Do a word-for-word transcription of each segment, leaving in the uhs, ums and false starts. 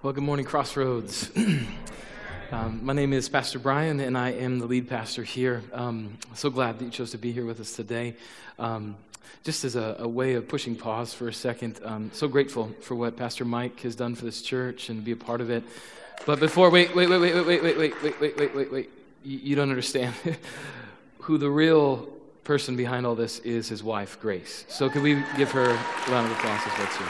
Well, good morning, Crossroads. um, my name is Pastor Brian, and I am the lead pastor here. Um, so glad that you chose to be here with us today. Um, just as a, a way of pushing pause for a second, um, so grateful for what Pastor Mike has done for this church and be a part of it. But before, wait, wait, wait, wait, wait, wait, wait, wait, wait, wait, wait, wait, wait. You, you don't understand who the real person behind all this is. His wife, Grace. So could we give her a round of applause as well, too?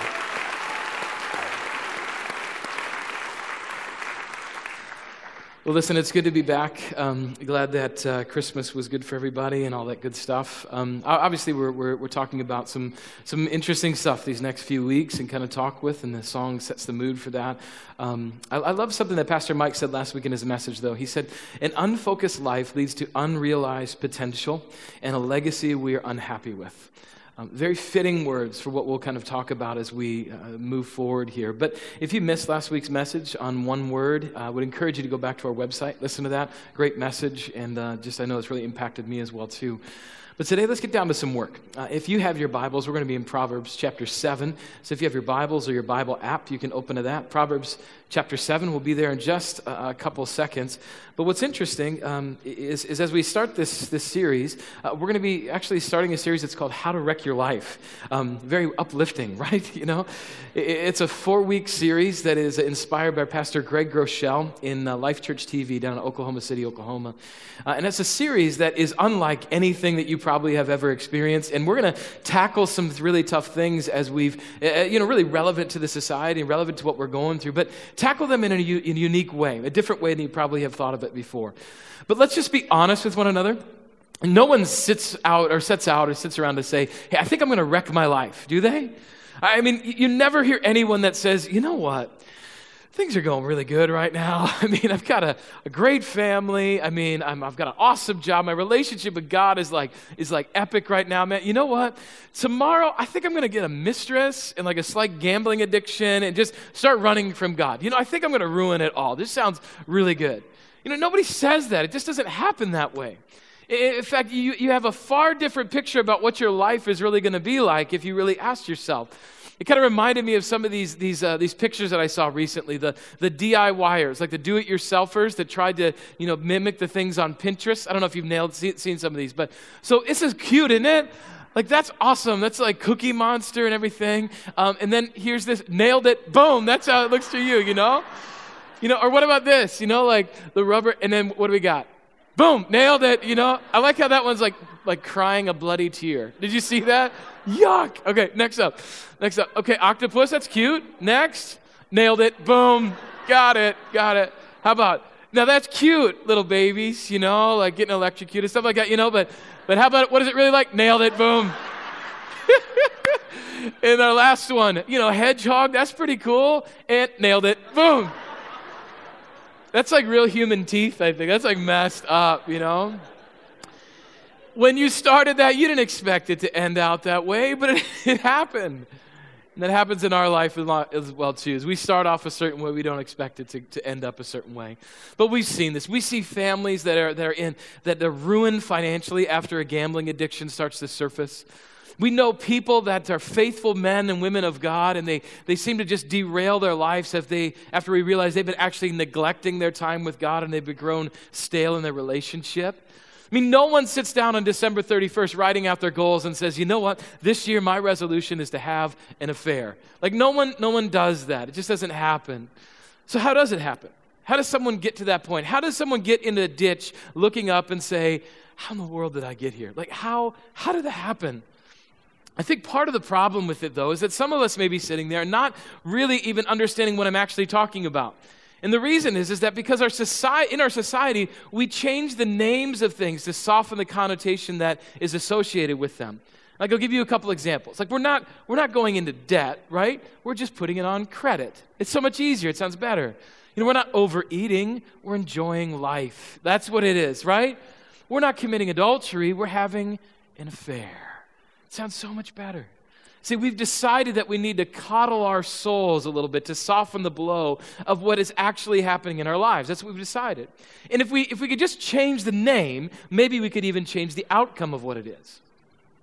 Well, listen, it's good to be back. Um, glad that uh, Christmas was good for everybody and all that good stuff. Um, obviously, we're, we're we're talking about some some interesting stuff these next few weeks and kind of talk with, and the song sets the mood for that. Um, I, I love something that Pastor Mike said last week in his message, though. He said, an unfocused life leads to unrealized potential and a legacy we are unhappy with. Um, very fitting words for what we'll kind of talk about as we uh, move forward here. But if you missed last week's message on one word, uh, I would encourage you to go back to our website, listen to that. Great message, and uh, just I know it's really impacted me as well, too. But today, let's get down to some work. Uh, if you have your Bibles, we're going to be in Proverbs chapter seven. So if you have your Bibles or your Bible app, you can open to that. Proverbs chapter seven will be there in just a, a couple seconds. But what's interesting um, is, is as we start this, this series, uh, we're going to be actually starting a series that's called How to Wreck Your Life. Um, very uplifting, right? You know, it, it's a four-week series that is inspired by Pastor Greg Groeschel in uh, Life Church T V down in Oklahoma City, Oklahoma. Uh, and it's a series that is unlike anything that you probably have ever experienced. And we're going to tackle some really tough things as we've, uh, you know, really relevant to the society and relevant to what we're going through, but tackle them in a, u- in a unique way, a different way than you probably have thought of it before. But let's just be honest with one another. No one sits out or sets out or sits around to say, hey, I think I'm going to wreck my life. Do they? I mean, you never hear anyone that says, you know what? Things are going really good right now. I mean, I've got a, a great family. I mean, I'm, I've got an awesome job. My relationship with God is like is like epic right now, man. You know what? Tomorrow, I think I'm going to get a mistress and like a slight gambling addiction and just start running from God. You know, I think I'm going to ruin it all. This sounds really good. You know, nobody says that. It just doesn't happen that way. In fact, you, you have a far different picture about what your life is really going to be like if you really ask yourself. It kind of reminded me of some of these these uh, these pictures that I saw recently, the the DIYers, like the do-it-yourselfers that tried to, you know, mimic the things on Pinterest. I don't know if you've nailed see, seen some of these, but so this is cute, isn't it? Like, that's awesome. That's like Cookie Monster and everything. Um, and then here's this, nailed it, boom, that's how it looks to you, you know? You know, or what about this? You know, like the rubber, and then what do we got? Boom, nailed it, you know? I like how that one's like like crying a bloody tear. Did you see that? Yuck. Okay, next up. Next up. Okay, octopus, that's cute. Next. Nailed it. Boom. Got it. Got it. How about, now that's cute, little babies, you know, like getting electrocuted, stuff like that, you know, but but how about, what is it really like? Nailed it. Boom. And our last one, you know, hedgehog, that's pretty cool. And nailed it. Boom. That's like real human teeth, I think. That's like messed up, you know? When you started that, you didn't expect it to end out that way, but it, it happened. And that happens in our life as well, too. As we start off a certain way, we don't expect it to, to end up a certain way. But we've seen this. We see families that are, that are in, that they're ruined financially after a gambling addiction starts to surface. We know people that are faithful men and women of God, and they, they seem to just derail their lives if they, after we realize they've been actually neglecting their time with God and they've been grown stale in their relationship. I mean, no one sits down on December thirty-first writing out their goals and says, you know what, this year my resolution is to have an affair. Like no one, no one does that. It just doesn't happen. So how does it happen? How does someone get to that point? How does someone get in a ditch looking up and say, how in the world did I get here? Like how, how did that happen? I think part of the problem with it, though, is that some of us may be sitting there and not really even understanding what I'm actually talking about. And the reason is, is that because our society, in our society, we change the names of things to soften the connotation that is associated with them. Like, I'll give you a couple examples. Like, we're not, we're not going into debt, right? We're just putting it on credit. It's so much easier. It sounds better. You know, we're not overeating. We're enjoying life. That's what it is, right? We're not committing adultery. We're having an affair. It sounds so much better. See, we've decided that we need to coddle our souls a little bit to soften the blow of what is actually happening in our lives. That's what we've decided. And if we if we could just change the name, maybe we could even change the outcome of what it is.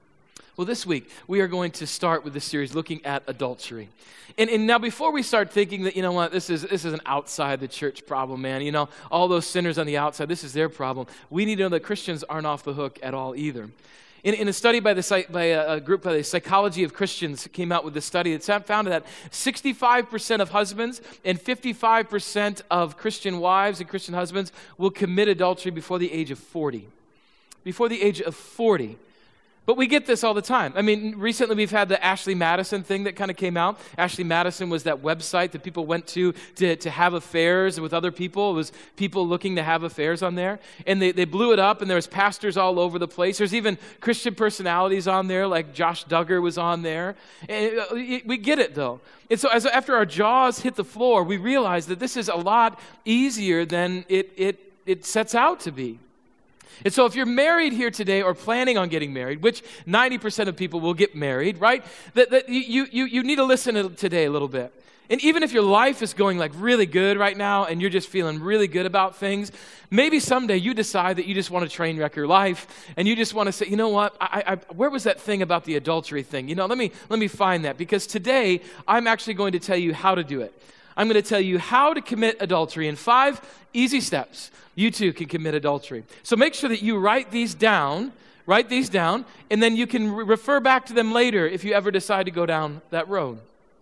Well, this week, we are going to start with this series looking at adultery. And, and now before we start thinking that, you know what, this is this is an outside the church problem, man. You know, all those sinners on the outside, this is their problem. We need to know that Christians aren't off the hook at all either. In, in a study by, the, by a, a group by the Psychology of Christians came out with a study that found that sixty-five percent of husbands and fifty-five percent of Christian wives and Christian husbands will commit adultery before the age of forty. Before the age of forty. But we get this all the time. I mean, recently we've had the Ashley Madison thing that kind of came out. Ashley Madison was that website that people went to to, to have affairs with other people. It was people looking to have affairs on there. And they, they blew it up, and there was pastors all over the place. There's even Christian personalities on there, like Josh Duggar was on there. And it, we get it, though. And so as after our jaws hit the floor, we realize that this is a lot easier than it it it sets out to be. And so if you're married here today or planning on getting married, which ninety percent of people will get married, right? That, that you, you, you need to listen to today a little bit. And even if your life is going like really good right now and you're just feeling really good about things, maybe someday you decide that you just want to train wreck your life and you just want to say, you know what, I, I, where was that thing about the adultery thing? You know, let me, let me find that, because today I'm actually going to tell you how to do it. I'm going to tell you how to commit adultery in five easy steps. You too can commit adultery. So make sure that you write these down, write these down, and then you can re- refer back to them later if you ever decide to go down that road.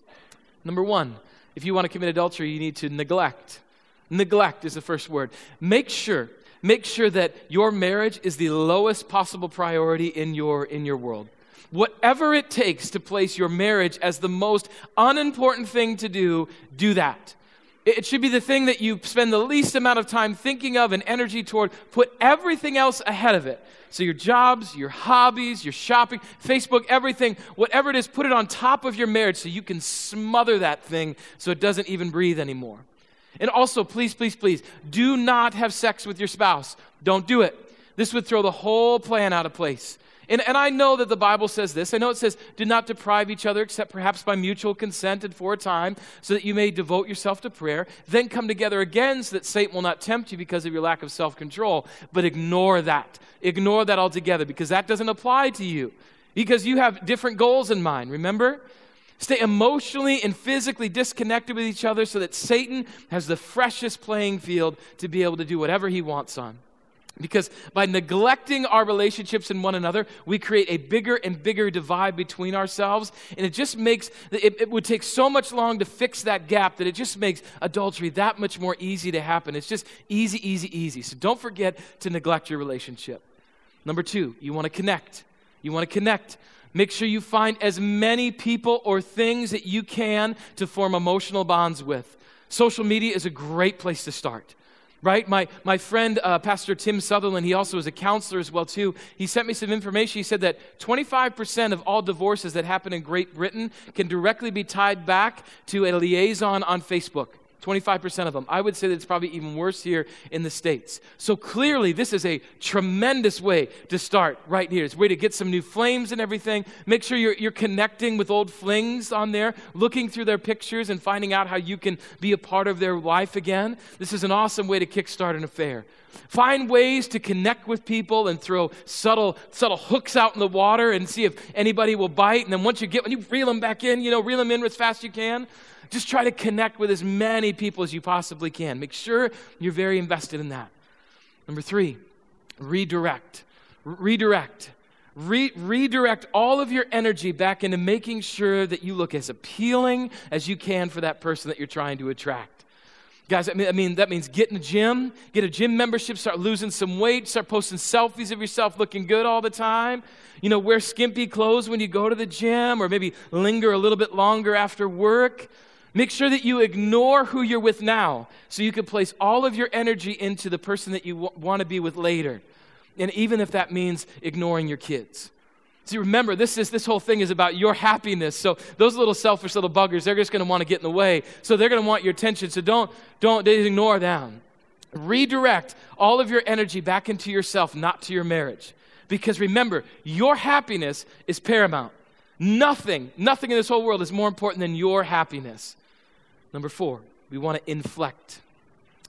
Number one, if you want to commit adultery, you need to neglect. Neglect is the first word. Make sure, make sure that your marriage is the lowest possible priority in your, in your world. Whatever it takes to place your marriage as the most unimportant thing to do, do that. It should be the thing that you spend the least amount of time thinking of and energy toward. Put everything else ahead of it. So your jobs, your hobbies, your shopping, Facebook, everything, whatever it is, put it on top of your marriage so you can smother that thing so it doesn't even breathe anymore. And also, please, please, please, do not have sex with your spouse. Don't do it. This would throw the whole plan out of place. And, and I know that the Bible says this. I know it says, do not deprive each other except perhaps by mutual consent and for a time, so that you may devote yourself to prayer. Then come together again so that Satan will not tempt you because of your lack of self-control. But ignore that. Ignore that altogether, because that doesn't apply to you. Because you have different goals in mind, remember? Stay emotionally and physically disconnected with each other so that Satan has the freshest playing field to be able to do whatever he wants on. Because by neglecting our relationships in one another, we create a bigger and bigger divide between ourselves. And it just makes, it, it would take so much long to fix that gap that it just makes adultery that much more easy to happen. It's just easy, easy, easy. So don't forget to neglect your relationship. Number two, you want to connect. You want to connect. Make sure you find as many people or things that you can to form emotional bonds with. Social media is a great place to start. Right? My my friend, uh, Pastor Tim Sutherland, he also is a counselor as well, too. He sent me some information. He said that twenty-five percent of all divorces that happen in Great Britain can directly be tied back to a liaison on Facebook. twenty-five percent of them. I would say that it's probably even worse here in the States. So clearly, this is a tremendous way to start right here. It's a way to get some new flames and everything. Make sure you're, you're connecting with old flings on there, looking through their pictures and finding out how you can be a part of their life again. This is an awesome way to kickstart an affair. Find ways to connect with people and throw subtle subtle hooks out in the water and see if anybody will bite. And then once you get, when you reel them back in, you know, reel them in as fast as you can. Just try to connect with as many people as you possibly can. Make sure you're very invested in that. Number three, redirect. R- redirect. Re- redirect all of your energy back into making sure that you look as appealing as you can for that person that you're trying to attract. Guys, I mean, I mean, that means get in the gym, get a gym membership, start losing some weight, start posting selfies of yourself looking good all the time. You know, wear skimpy clothes when you go to the gym, or maybe linger a little bit longer after work. Make sure that you ignore who you're with now so you can place all of your energy into the person that you w- want to be with later. And even if that means ignoring your kids. See, remember, this is this whole thing is about your happiness. So those little selfish little buggers, they're just going to want to get in the way. So they're going to want your attention. So don't, don't ignore them. Redirect all of your energy back into yourself, not to your marriage. Because remember, your happiness is paramount. Nothing, nothing in this whole world is more important than your happiness. Number four, we want to inflect.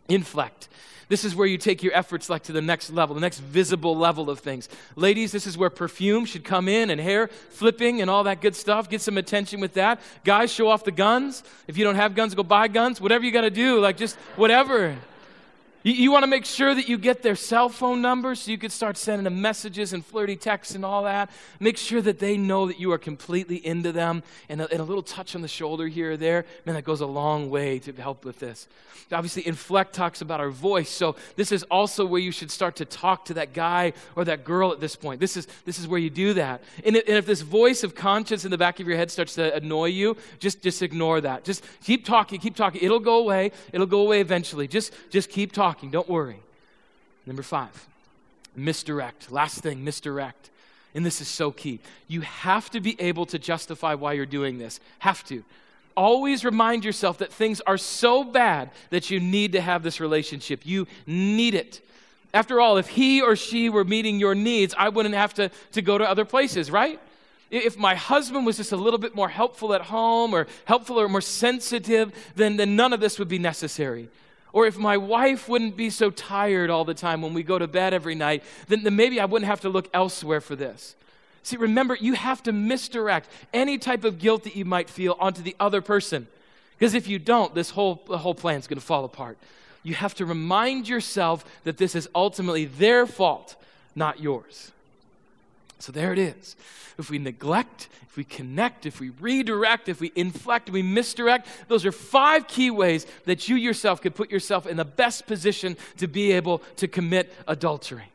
Inflect. This is where you take your efforts like to the next level, the next visible level of things. Ladies, this is where perfume should come in and hair flipping and all that good stuff. Get some attention with that. Guys, show off the guns. If you don't have guns, go buy guns. Whatever you got to do, like just whatever. You, you want to make sure that you get their cell phone numbers so you can start sending them messages and flirty texts and all that. Make sure that they know that you are completely into them, and a, and a little touch on the shoulder here or there, man, that goes a long way to help with this. Obviously, Inflect talks about our voice, so this is also where you should start to talk to that guy or that girl at this point. This is this is where you do that. And, it, and if this voice of conscience in the back of your head starts to annoy you, just, just ignore that. Just keep talking, keep talking. It'll go away. It'll go away eventually. Just, just keep talking. Don't worry. Number five, misdirect. Last thing, misdirect. And this is so key. You have to be able to justify why you're doing this. Have to. Always remind yourself that things are so bad that you need to have this relationship. You need it. After all, if he or she were meeting your needs, I wouldn't have to, to go to other places, right? If my husband was just a little bit more helpful at home or helpful or more sensitive, then, then none of this would be necessary. Or if my wife wouldn't be so tired all the time when we go to bed every night, then, then maybe I wouldn't have to look elsewhere for this. See, remember, you have to misdirect any type of guilt that you might feel onto the other person. Because if you don't, this whole, the whole plan is going to fall apart. You have to remind yourself that this is ultimately their fault, not yours. So there it is. If we neglect, if we connect, if we redirect, if we inflect, we misdirect, those are five key ways that you yourself could put yourself in the best position to be able to commit adultery.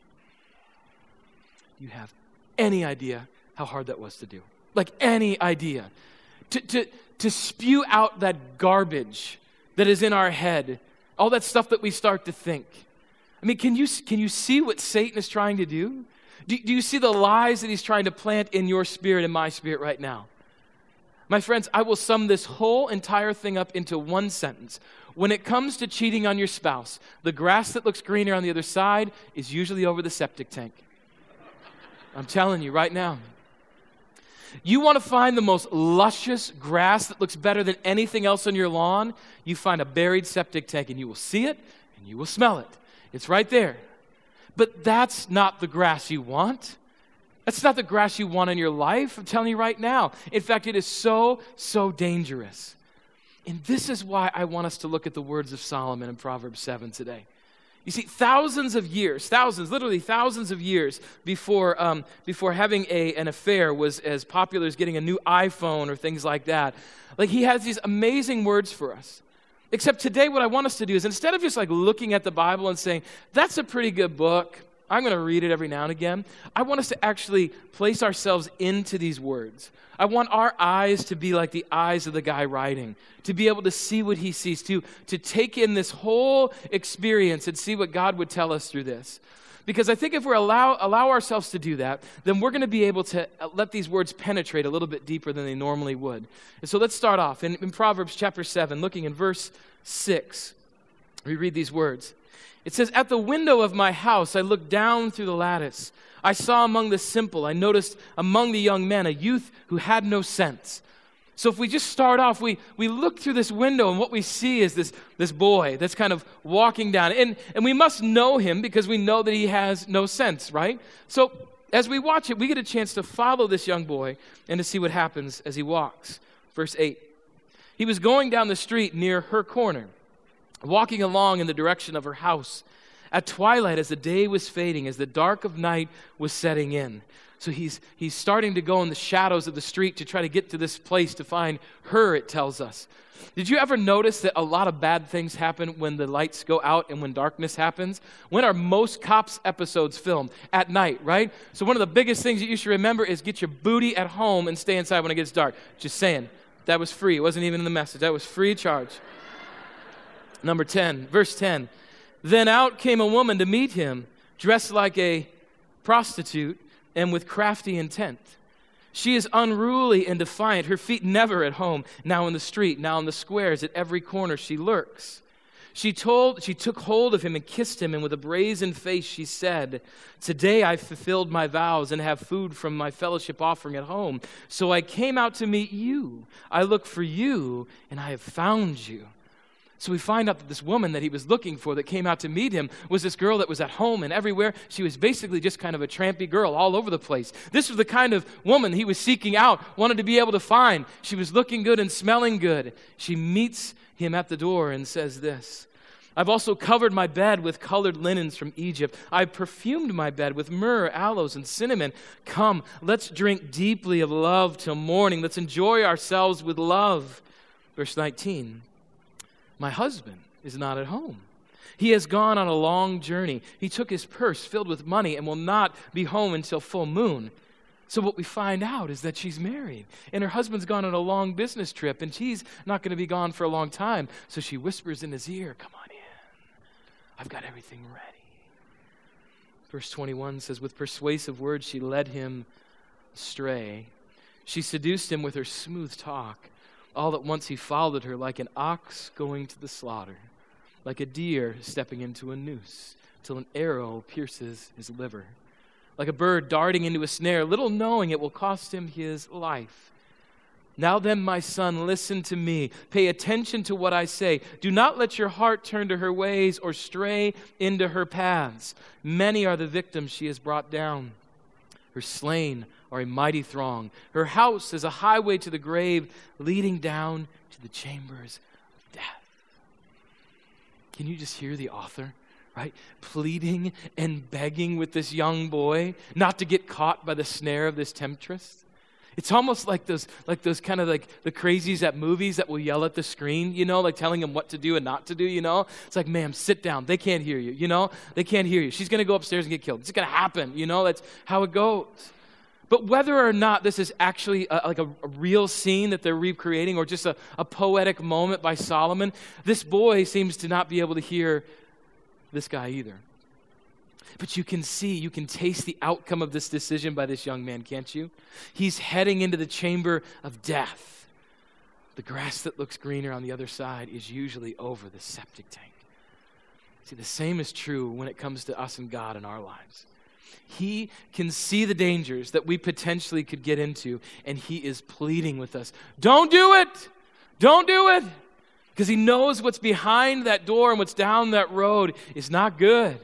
You have any idea how hard that was to do? Like any idea. To, to, to spew out that garbage that is in our head, all that stuff that we start to think. I mean, can you, can you see what Satan is trying to do? do? Do you see the lies that he's trying to plant in your spirit and my spirit right now? My friends, I will sum this whole entire thing up into one sentence. When it comes to cheating on your spouse, the grass that looks greener on the other side is usually over the septic tank. I'm telling you right now. You want to find the most luscious grass that looks better than anything else on your lawn? You find a buried septic tank and you will see it and you will smell it. It's right there. But that's not the grass you want. That's not the grass you want in your life. I'm telling you right now. In fact, it is so, so dangerous. And this is why I want us to look at the words of Solomon in Proverbs seven today. You see, thousands of years, thousands, literally thousands of years before um, before having a, an affair was as popular as getting a new iPhone or things like that, like he has these amazing words for us. Except today what I want us to do is instead of just like looking at the Bible and saying, that's a pretty good book, I'm going to read it every now and again, I want us to actually place ourselves into these words. I want our eyes to be like the eyes of the guy writing, to be able to see what he sees, to, to take in this whole experience and see what God would tell us through this. Because I think if we allow allow ourselves to do that, then we're going to be able to let these words penetrate a little bit deeper than they normally would. And so let's start off in, in Proverbs chapter seven, looking in verse six. We read these words. It says, "At the window of my house I looked down through the lattice. I saw among the simple, I noticed among the young men a youth who had no sense." So if we just start off, we, we look through this window and what we see is this, this boy that's kind of walking down. And, and we must know him because we know that he has no sense, right? So as we watch it, we get a chance to follow this young boy and to see what happens as he walks. Verse eight, "He was going down the street near her corner, walking along in the direction of her house. At twilight, as the day was fading, as the dark of night was setting in." So he's he's starting to go in the shadows of the street to try to get to this place to find her, it tells us. Did you ever notice that a lot of bad things happen when the lights go out and when darkness happens? When are most Cops episodes filmed? At night, right? So one of the biggest things that you should remember is get your booty at home and stay inside when it gets dark. Just saying. That was free. It wasn't even in the message. That was free of charge. Number ten, verse ten. "Then out came a woman to meet him, dressed like a prostitute and with crafty intent. She is unruly and defiant, her feet never at home, now in the street, now in the squares, at every corner she lurks. She told, she took hold of him and kissed him, and with a brazen face she said, 'Today I fulfilled my vows and have food from my fellowship offering at home. So I came out to meet you. I looked for you, and I have found you.'" So we find out that this woman that he was looking for that came out to meet him was this girl that was at home and everywhere. She was basically just kind of a trampy girl all over the place. This was the kind of woman he was seeking out, wanted to be able to find. She was looking good and smelling good. She meets him at the door and says this, I've also covered my bed with colored linens from Egypt. I've perfumed my bed with myrrh, aloes, and cinnamon. Come, let's drink deeply of love till morning. Let's enjoy ourselves with love. Verse nineteen. My husband is not at home. He has gone on a long journey. He took his purse filled with money and will not be home until full moon. So what we find out is that she's married, and her husband's gone on a long business trip, and she's not going to be gone for a long time. So she whispers in his ear, come on in. I've got everything ready. Verse twenty-one says, with persuasive words she led him astray. She seduced him with her smooth talk. All at once he followed her like an ox going to the slaughter, like a deer stepping into a noose, till an arrow pierces his liver, like a bird darting into a snare, little knowing it will cost him his life. Now then, my son, listen to me. Pay attention to what I say. Do not let your heart turn to her ways or stray into her paths. Many are the victims she has brought down. Her slain are a mighty throng. Her house is a highway to the grave, leading down to the chambers of death. Can you just hear the author, right? Pleading and begging with this young boy not to get caught by the snare of this temptress. It's almost like those, like those kind of like the crazies at movies that will yell at the screen, you know, like telling them what to do and not to do, you know. It's like, ma'am, sit down. They can't hear you, you know. They can't hear you. She's going to go upstairs and get killed. It's going to happen, you know. That's how it goes. But whether or not this is actually a, like a, a real scene that they're recreating or just a, a poetic moment by Solomon, this boy seems to not be able to hear this guy either. But you can see, you can taste the outcome of this decision by this young man, can't you? He's heading into the chamber of death. The grass that looks greener on the other side is usually over the septic tank. See, the same is true when it comes to us and God in our lives. He can see the dangers that we potentially could get into, and he is pleading with us. Don't do it! Don't do it! Because he knows what's behind that door and what's down that road is not good.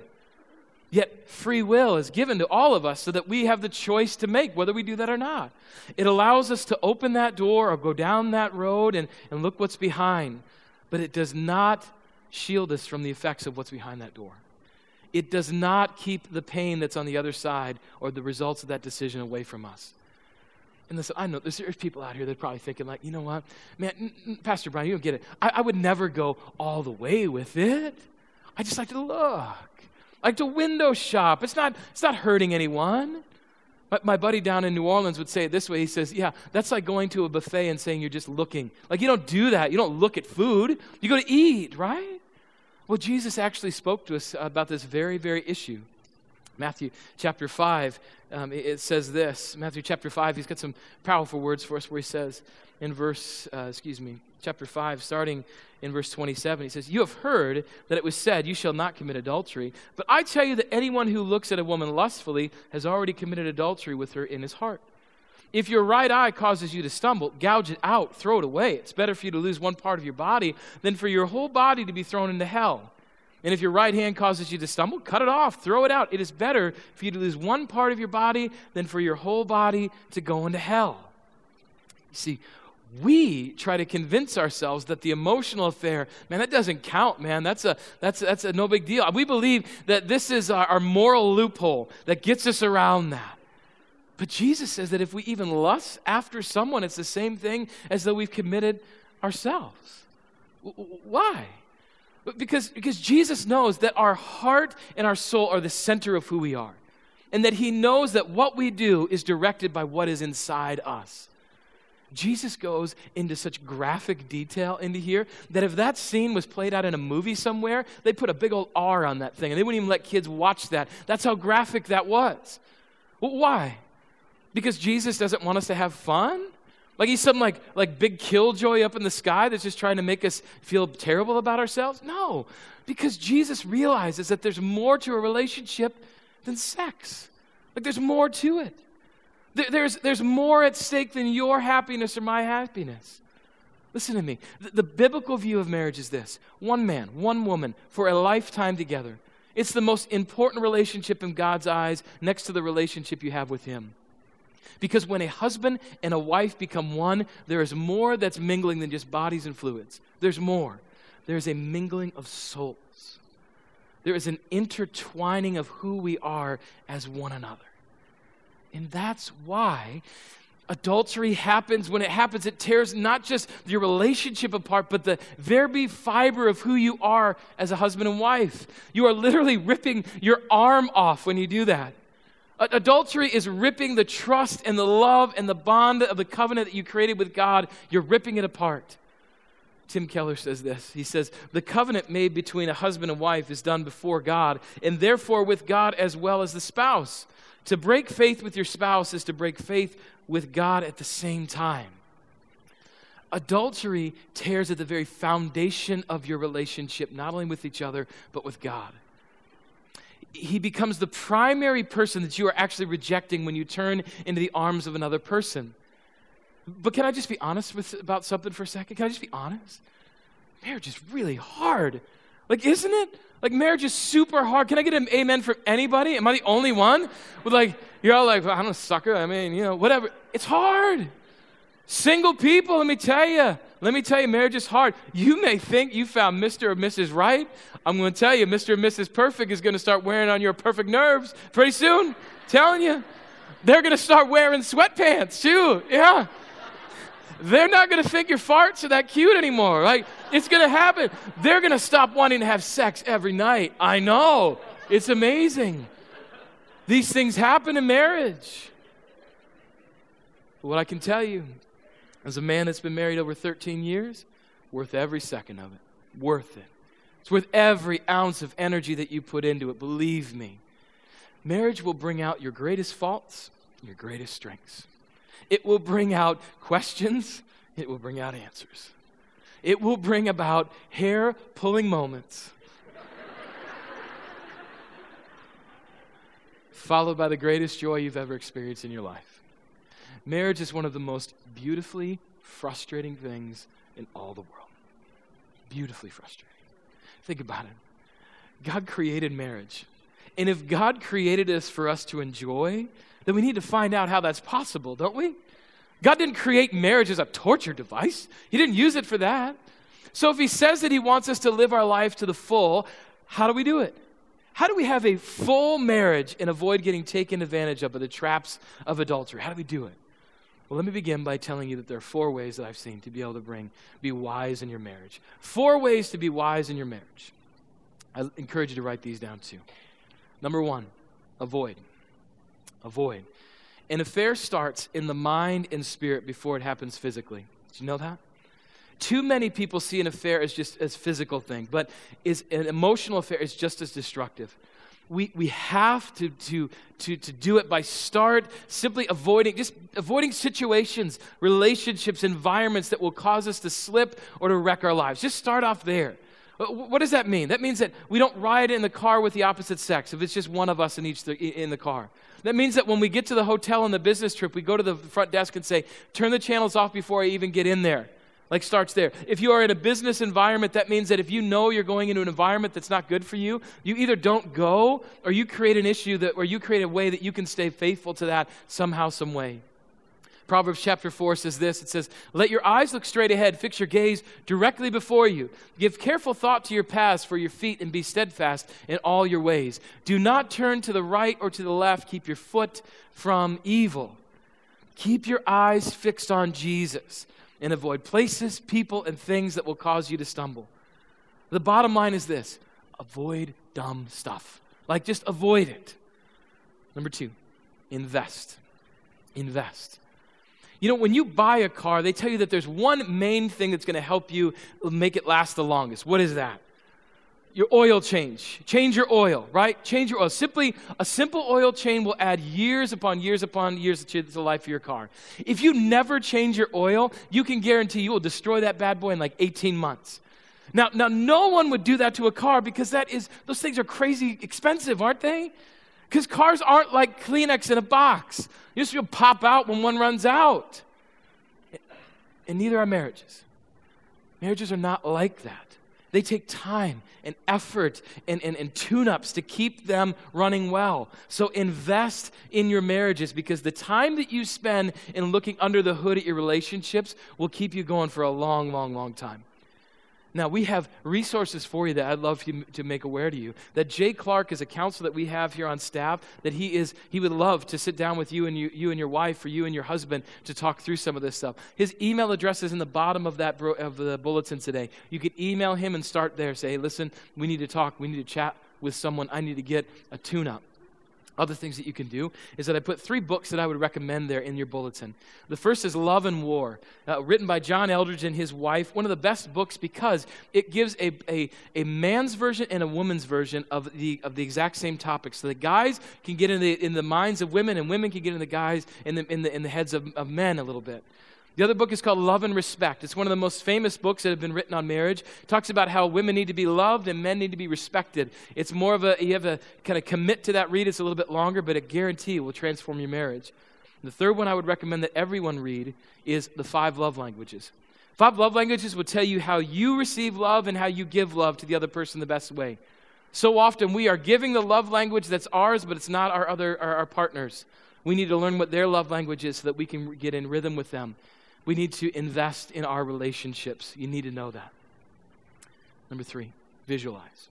Yet free will is given to all of us so that we have the choice to make whether we do that or not. It allows us to open that door or go down that road and, and look what's behind. But it does not shield us from the effects of what's behind that door. It does not keep the pain that's on the other side or the results of that decision away from us. And listen, I know there's people out here that are probably thinking like, you know what, man, n- n- Pastor Brian, you don't get it. I, I would never go all the way with it. I just like to look. I like to window shop. It's not, it's not hurting anyone. But my buddy down in New Orleans would say it this way. He says, yeah, that's like going to a buffet and saying you're just looking. Like you don't do that. You don't look at food. You go to eat, right? Well, Jesus actually spoke to us about this very, very issue. Matthew chapter five, um, it, it says this. Matthew chapter five, he's got some powerful words for us where he says in verse, uh, excuse me, chapter five, starting in verse twenty-seven, he says, you have heard that it was said, you shall not commit adultery. But I tell you that anyone who looks at a woman lustfully has already committed adultery with her in his heart. If your right eye causes you to stumble, gouge it out, throw it away. It's better for you to lose one part of your body than for your whole body to be thrown into hell. And if your right hand causes you to stumble, cut it off, throw it out. It is better for you to lose one part of your body than for your whole body to go into hell. You see, we try to convince ourselves that the emotional affair, man, that doesn't count, man. That's a that's a, that's a no big deal. We believe that this is our, our moral loophole that gets us around that. But Jesus says that if we even lust after someone, it's the same thing as though we've committed ourselves. Why? Because, because Jesus knows that our heart and our soul are the center of who we are. And that he knows that what we do is directed by what is inside us. Jesus goes into such graphic detail into here that if that scene was played out in a movie somewhere, they'd put a big old R on that thing. And they wouldn't even let kids watch that. That's how graphic that was. Well, why? Because Jesus doesn't want us to have fun? Like he's some like, like big killjoy up in the sky that's just trying to make us feel terrible about ourselves? No, because Jesus realizes that there's more to a relationship than sex. Like there's more to it. There, there's, there's more at stake than your happiness or my happiness. Listen to me. The, the biblical view of marriage is this. One man, one woman, for a lifetime together. It's the most important relationship in God's eyes next to the relationship you have with him. Because when a husband and a wife become one, there is more that's mingling than just bodies and fluids. There's more. There is a mingling of souls. There is an intertwining of who we are as one another. And that's why adultery happens. When it happens, it tears not just your relationship apart, but the very fiber of who you are as a husband and wife. You are literally ripping your arm off when you do that. Adultery is ripping the trust and the love and the bond of the covenant that you created with God. You're ripping it apart. Tim Keller says this. He says, the covenant made between a husband and wife is done before God, and therefore with God as well as the spouse. To break faith with your spouse is to break faith with God at the same time. Adultery tears at the very foundation of your relationship, not only with each other, but with God. He becomes the primary person that you are actually rejecting when you turn into the arms of another person. But can I just be honest with about something for a second? Can I just be honest? Marriage is really hard. Like, isn't it? Like, marriage is super hard. Can I get an amen from anybody? Am I the only one? With like, you're all like, well, I'm a sucker. I mean, you know, whatever. It's hard. Single people, let me tell you. Let me tell you, marriage is hard. You may think you found Mister or Missus Right. I'm going to tell you, Mister and Missus Perfect is going to start wearing on your perfect nerves pretty soon. Telling you. They're going to start wearing sweatpants too. Yeah. They're not going to think your farts are that cute anymore. Like, it's going to happen. They're going to stop wanting to have sex every night. I know. It's amazing. These things happen in marriage. But what I can tell you, as a man that's been married over thirteen years, worth every second of it. Worth it. It's worth every ounce of energy that you put into it. Believe me. Marriage will bring out your greatest faults, your greatest strengths. It will bring out questions. It will bring out answers. It will bring about hair-pulling moments, followed by the greatest joy you've ever experienced in your life. Marriage is one of the most beautifully frustrating things in all the world. Beautifully frustrating. Think about it. God created marriage. And if God created us for us to enjoy, then we need to find out how that's possible, don't we? God didn't create marriage as a torture device. He didn't use it for that. So if he says that he wants us to live our life to the full, how do we do it? How do we have a full marriage and avoid getting taken advantage of by the traps of adultery? How do we do it? Well, let me begin by telling you that there are four ways that I've seen to be able to bring, be wise in your marriage. Four ways to be wise in your marriage. I encourage you to write these down too. Number one, avoid. Avoid. An affair starts in the mind and spirit before it happens physically. Did you know that? Too many people see an affair as just as physical thing, but is an emotional affair is just as destructive. We we have to, to to to do it by start simply avoiding just avoiding situations, relationships, environments that will cause us to slip or to wreck our lives. Just start off there. What does that mean? That means that we don't ride in the car with the opposite sex if it's just one of us in each in the car. That means that when we get to the hotel on the business trip, we go to the front desk and say, turn the channels off before I even get in there. Like starts there. If you are in a business environment, that means that if you know you're going into an environment that's not good for you, you either don't go or you create an issue that, or you create a way that you can stay faithful to that somehow, some way. Proverbs chapter four says this. It says, let your eyes look straight ahead. Fix your gaze directly before you. Give careful thought to your paths for your feet and be steadfast in all your ways. Do not turn to the right or to the left. Keep your foot from evil. Keep your eyes fixed on Jesus and avoid places, people, and things that will cause you to stumble. The bottom line is this. Avoid dumb stuff. Like just avoid it. Number two, invest. Invest. You know, when you buy a car, they tell you that there's one main thing that's going to help you make it last the longest. What is that? Your oil change. Change your oil, right? Change your oil. Simply, a simple oil change will add years upon years upon years to the life of your car. If you never change your oil, you can guarantee you will destroy that bad boy in like eighteen months. Now, now no one would do that to a car because that is, those things are crazy expensive, aren't they? Because cars aren't like Kleenex in a box. You just pop out when one runs out. And neither are marriages. Marriages are not like that. They take time and effort and, and, and tune-ups to keep them running well. So invest in your marriages, because the time that you spend in looking under the hood at your relationships will keep you going for a long, long, long time. Now, we have resources for you that I'd love you to make aware to you. That Jay Clark is a counselor that we have here on staff, that he is he would love to sit down with you and you, you and your wife, or you and your husband, to talk through some of this stuff. His email address is in the bottom of that bro, of the bulletin today. You could email him and start there. Say, hey, listen, we need to talk. We need to chat with someone. I need to get a tune-up. Other things that you can do is that I put three books that I would recommend there in your bulletin. The first is Love and War, uh, written by John Eldredge and his wife. One of the best books because it gives a, a, a man's version and a woman's version of the of the exact same topic. So the guys can get in the in the minds of women, and women can get in the guys in the in the in the heads of, of men a little bit. The other book is called Love and Respect. It's one of the most famous books that have been written on marriage. It talks about how women need to be loved and men need to be respected. It's more of a, you have to kind of commit to that read. It's a little bit longer, but I guarantee it will transform your marriage. And the third one I would recommend that everyone read is The Five Love Languages. Five Love Languages will tell you how you receive love and how you give love to the other person the best way. So often we are giving the love language that's ours, but it's not our other our, our partners. We need to learn what their love language is so that we can get in rhythm with them. We need to invest in our relationships. You need to know that. Number three, visualize.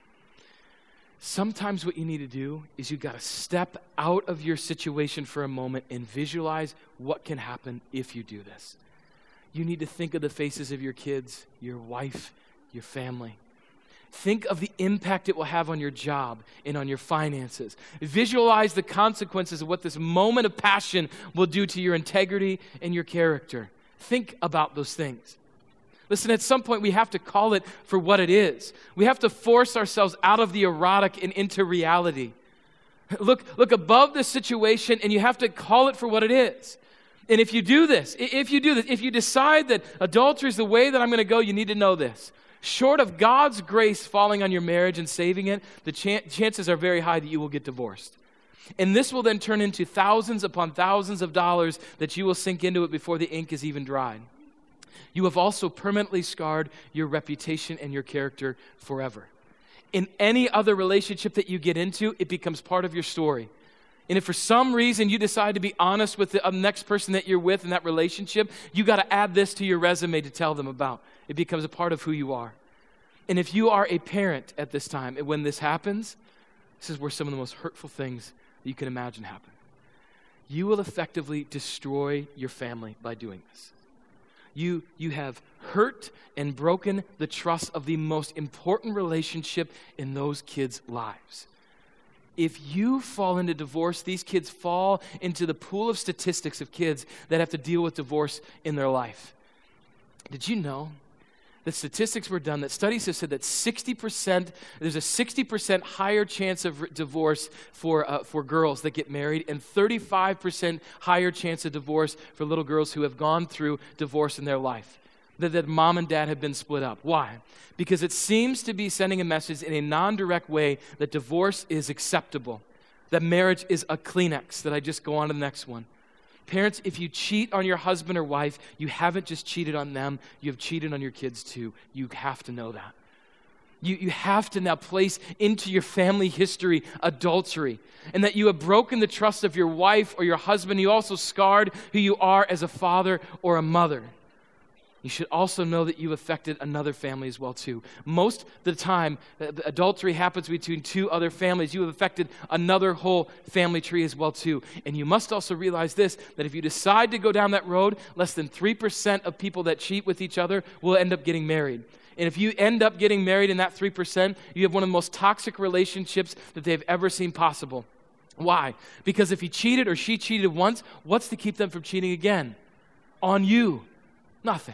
Sometimes what you need to do is you've got to step out of your situation for a moment and visualize what can happen if you do this. You need to think of the faces of your kids, your wife, your family. Think of the impact it will have on your job and on your finances. Visualize the consequences of what this moment of passion will do to your integrity and your character. Think about those things. Listen, at some point we have to call it for what it is. We have to force ourselves out of the erotic and into reality. Look, look above the situation, and you have to call it for what it is. And if you do this, if you do this, if you decide that adultery is the way that I'm going to go, you need to know this. Short of God's grace falling on your marriage and saving it, the chan- chances are very high that you will get divorced. And this will then turn into thousands upon thousands of dollars that you will sink into it before the ink is even dried. You have also permanently scarred your reputation and your character forever. In any other relationship that you get into, it becomes part of your story. And if for some reason you decide to be honest with the uh, next person that you're with in that relationship, you got to add this to your resume to tell them about. It becomes a part of who you are. And if you are a parent at this time, and when this happens, this is where some of the most hurtful things that you can imagine happen. You will effectively destroy your family by doing this. You, you have hurt and broken the trust of the most important relationship in those kids' lives. If you fall into divorce, these kids fall into the pool of statistics of kids that have to deal with divorce in their life. Did you know that statistics were done, that studies have said that sixty percent, there's a sixty percent higher chance of divorce for uh, for girls that get married, and thirty-five percent higher chance of divorce for little girls who have gone through divorce in their life, that, that mom and dad have been split up. Why? Because it seems to be sending a message in a non-direct way that divorce is acceptable, that marriage is a Kleenex, that I just go on to the next one. Parents, if you cheat on your husband or wife, you haven't just cheated on them, you have cheated on your kids too. You have to know that. You, you have to now place into your family history adultery, and that you have broken the trust of your wife or your husband. You also scarred who you are as a father or a mother. You should also know that you affected another family as well too. Most of the time, adultery happens between two other families. You have affected another whole family tree as well too. And you must also realize this, that if you decide to go down that road, less than three percent of people that cheat with each other will end up getting married. And if you end up getting married in that three percent, you have one of the most toxic relationships that they've ever seen possible. Why? Because if he cheated or she cheated once, what's to keep them from cheating again? On you. Nothing.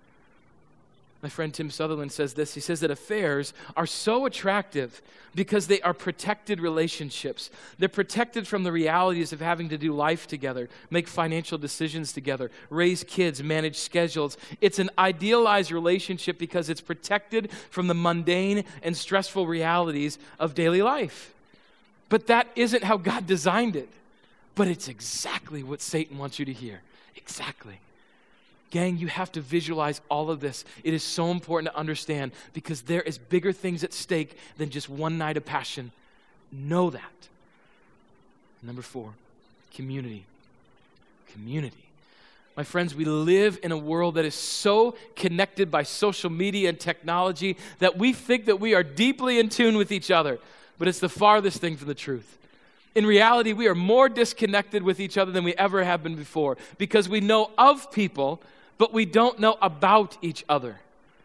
My friend Tim Sutherland says this. He says that affairs are so attractive because they are protected relationships. They're protected from the realities of having to do life together, make financial decisions together, raise kids, manage schedules. It's an idealized relationship because it's protected from the mundane and stressful realities of daily life. But that isn't how God designed it. But it's exactly what Satan wants you to hear. Exactly. Gang, you have to visualize all of this. It is so important to understand because there is bigger things at stake than just one night of passion. Know that. Number four, community. Community. My friends, we live in a world that is so connected by social media and technology that we think that we are deeply in tune with each other, but it's the farthest thing from the truth. In reality, we are more disconnected with each other than we ever have been before because we know of people, but we don't know about each other.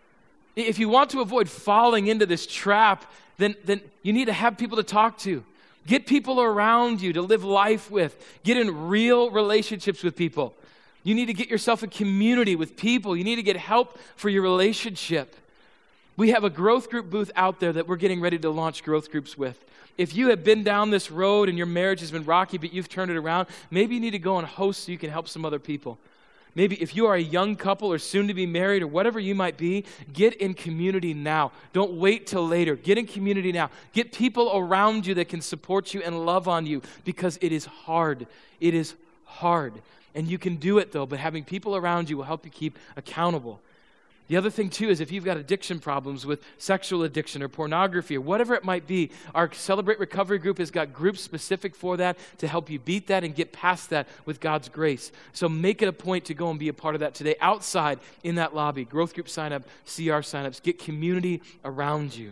If you want to avoid falling into this trap, then, then you need to have people to talk to. Get people around you to live life with. Get in real relationships with people. You need to get yourself a community with people. You need to get help for your relationship. We have a growth group booth out there that we're getting ready to launch growth groups with. If you have been down this road and your marriage has been rocky, but you've turned it around, maybe you need to go and host so you can help some other people. Maybe if you are a young couple or soon to be married or whatever you might be, get in community now. Don't wait till later. Get in community now. Get people around you that can support you and love on you because it is hard. It is hard. And you can do it though, but having people around you will help you keep accountable. The other thing too is if you've got addiction problems with sexual addiction or pornography or whatever it might be, our Celebrate Recovery group has got groups specific for that to help you beat that and get past that with God's grace. So make it a point to go and be a part of that today outside in that lobby. Growth group sign up, C R sign ups, get community around you.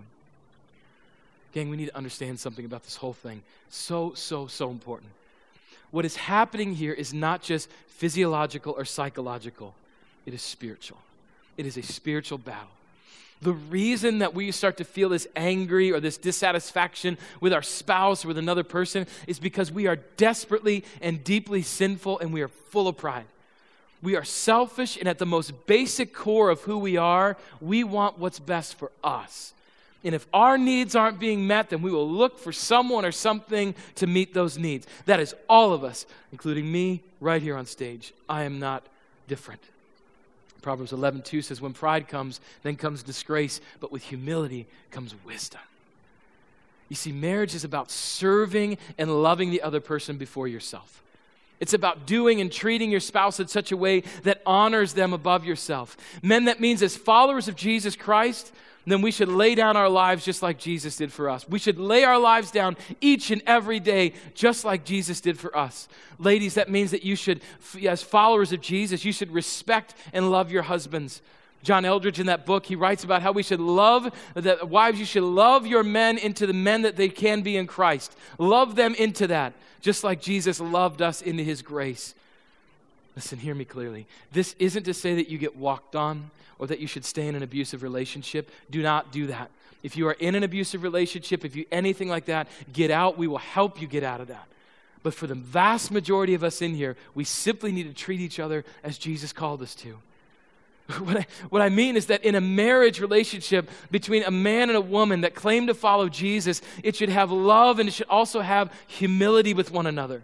Gang, we need to understand something about this whole thing. So, so, so important. What is happening here is not just physiological or psychological. It is spiritual. It is a spiritual battle. The reason that we start to feel this angry or this dissatisfaction with our spouse or with another person is because we are desperately and deeply sinful and we are full of pride. We are selfish, and at the most basic core of who we are, we want what's best for us. And if our needs aren't being met, then we will look for someone or something to meet those needs. That is all of us, including me right here on stage. I am not different. Proverbs eleven two says, when pride comes, then comes disgrace, but with humility comes wisdom. You see, marriage is about serving and loving the other person before yourself. It's about doing and treating your spouse in such a way that honors them above yourself. Men, that means as followers of Jesus Christ, then we should lay down our lives just like Jesus did for us. We should lay our lives down each and every day just like Jesus did for us. Ladies, that means that you should, as followers of Jesus, you should respect and love your husbands. John Eldridge in that book, he writes about how we should love, that wives, you should love your men into the men that they can be in Christ. Love them into that, just like Jesus loved us into his grace. Listen, hear me clearly. This isn't to say that you get walked on or that you should stay in an abusive relationship. Do not do that. If you are in an abusive relationship, if you anything like that, get out. We will help you get out of that. But for the vast majority of us in here, we simply need to treat each other as Jesus called us to. What I, what I mean is that in a marriage relationship between a man and a woman that claim to follow Jesus, it should have love and it should also have humility with one another.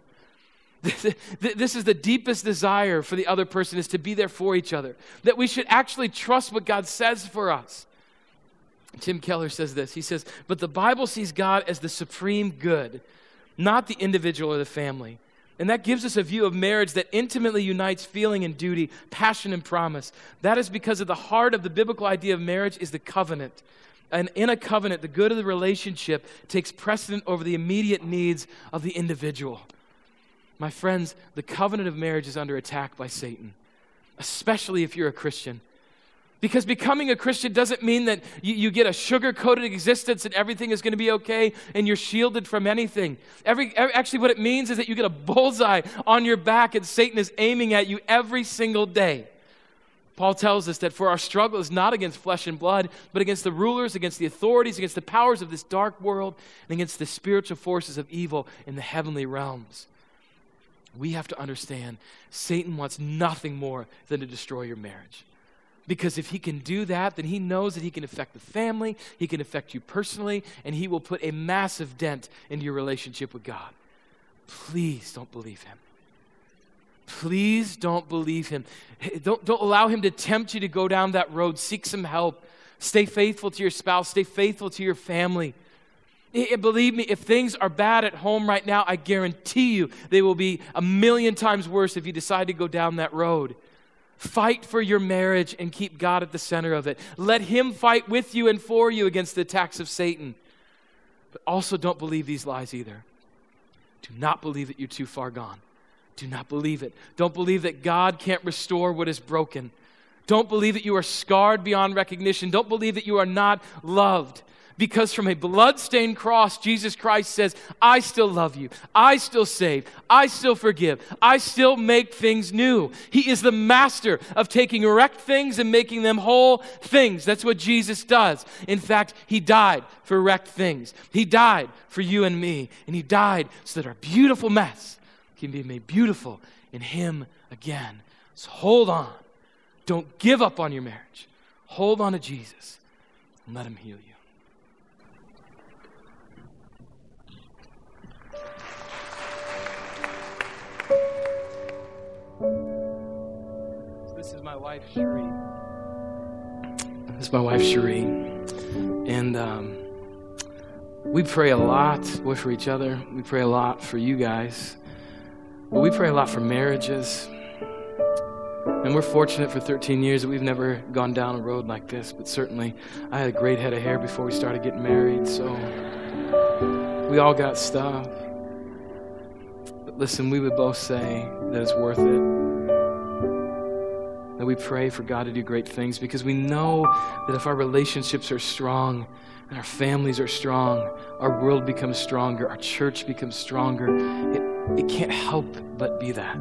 This is the deepest desire for the other person, is to be there for each other. That we should actually trust what God says for us. Tim Keller says this. He says, but the Bible sees God as the supreme good, not the individual or the family. And that gives us a view of marriage that intimately unites feeling and duty, passion and promise. That is because of the heart of the biblical idea of marriage is the covenant. And in a covenant, the good of the relationship takes precedent over the immediate needs of the individual. My friends, the covenant of marriage is under attack by Satan, especially if you're a Christian. Because becoming a Christian doesn't mean that you, you get a sugar-coated existence and everything is going to be okay and you're shielded from anything. Every, actually, what it means is that you get a bullseye on your back and Satan is aiming at you every single day. Paul tells us that for our struggle is not against flesh and blood, but against the rulers, against the authorities, against the powers of this dark world, and against the spiritual forces of evil in the heavenly realms. We have to understand Satan wants nothing more than to destroy your marriage. Because if he can do that, then he knows that he can affect the family, he can affect you personally, and he will put a massive dent into your relationship with God. Please don't believe him. Please don't believe him. Don't, don't allow him to tempt you to go down that road. Seek some help. Stay faithful to your spouse. Stay faithful to your family. It, believe me, if things are bad at home right now, I guarantee you they will be a million times worse if you decide to go down that road. Fight for your marriage and keep God at the center of it. Let him fight with you and for you against the attacks of Satan. But also don't believe these lies either. Do not believe that you're too far gone. Do not believe it. Don't believe that God can't restore what is broken. Don't believe that you are scarred beyond recognition. Don't believe that you are not loved. Because from a blood-stained cross, Jesus Christ says, I still love you. I still save. I still forgive. I still make things new. He is the master of taking wrecked things and making them whole things. That's what Jesus does. In fact, he died for wrecked things. He died for you and me. And he died so that our beautiful mess can be made beautiful in him again. So hold on. Don't give up on your marriage. Hold on to Jesus and let him heal you. This is my wife, Cherie. This is my wife, Cherie. And um, we pray a lot, boy, for each other. We pray a lot for you guys. But we pray a lot for marriages. And we're fortunate for thirteen years that we've never gone down a road like this. But certainly, I had a great head of hair before we started getting married. So we all got stuff. But listen, we would both say that it's worth it. That we pray for God to do great things because we know that if our relationships are strong and our families are strong, our world becomes stronger, our church becomes stronger. It, it can't help but be that.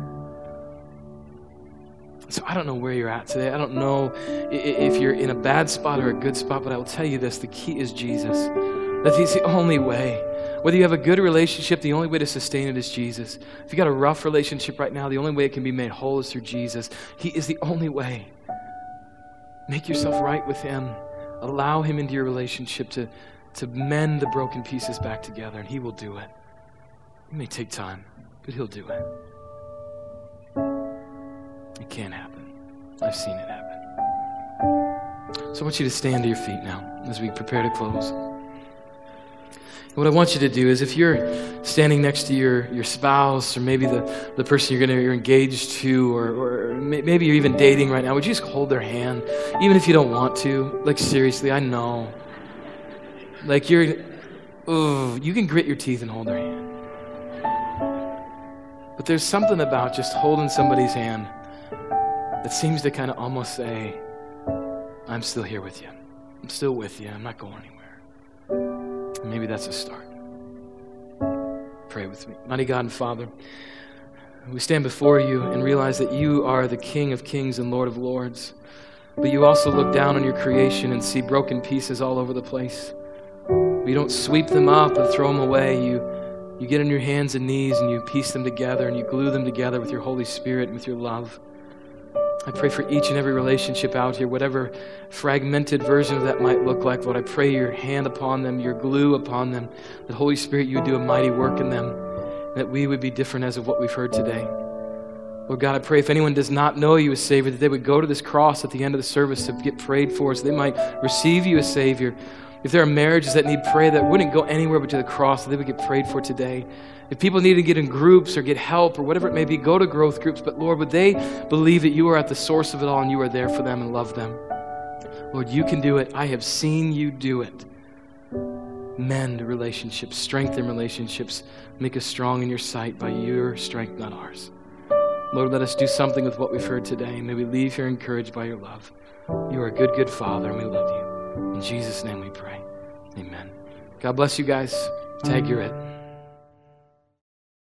So I don't know where you're at today. I don't know if you're in a bad spot or a good spot, but I will tell you this, the key is Jesus. That he's the only way. Whether you have a good relationship, the only way to sustain it is Jesus. If you got a rough relationship right now, the only way it can be made whole is through Jesus. He is the only way. Make yourself right with him. Allow him into your relationship to, to mend the broken pieces back together, and he will do it. It may take time, but he'll do it. It can happen. I've seen it happen. So I want you to stand to your feet now as we prepare to close. What I want you to do is if you're standing next to your, your spouse or maybe the, the person you're, gonna, you're engaged to or, or maybe you're even dating right now, would you just hold their hand? Even if you don't want to. Like seriously, I know. Like you're, ooh, you can grit your teeth and hold their hand. But there's something about just holding somebody's hand that seems to kind of almost say, I'm still here with you. I'm still with you. I'm not going anywhere. Maybe that's a start. Pray with me. Mighty God and Father, we stand before you and realize that you are the King of kings and Lord of lords. But you also look down on your creation and see broken pieces all over the place. You don't sweep them up and throw them away. You, you get on your hands and knees and you piece them together and you glue them together with your Holy Spirit and with your love. I pray for each and every relationship out here, whatever fragmented version of that might look like. Lord, I pray your hand upon them, your glue upon them, that Holy Spirit, you would do a mighty work in them, that we would be different as of what we've heard today. Lord God, I pray if anyone does not know you as Savior, that they would go to this cross at the end of the service to get prayed for, so they might receive you as Savior. If there are marriages that need prayer that wouldn't go anywhere but to the cross, that they would get prayed for today. If people need to get in groups or get help or whatever it may be, go to growth groups. But Lord, would they believe that you are at the source of it all and you are there for them and love them? Lord, you can do it. I have seen you do it. Mend relationships, strengthen relationships, make us strong in your sight by your strength, not ours. Lord, let us do something with what we've heard today. May we leave here encouraged by your love. You are a good, good Father, and we love you. In Jesus' name we pray. Amen. God bless you guys. Tag, you're it.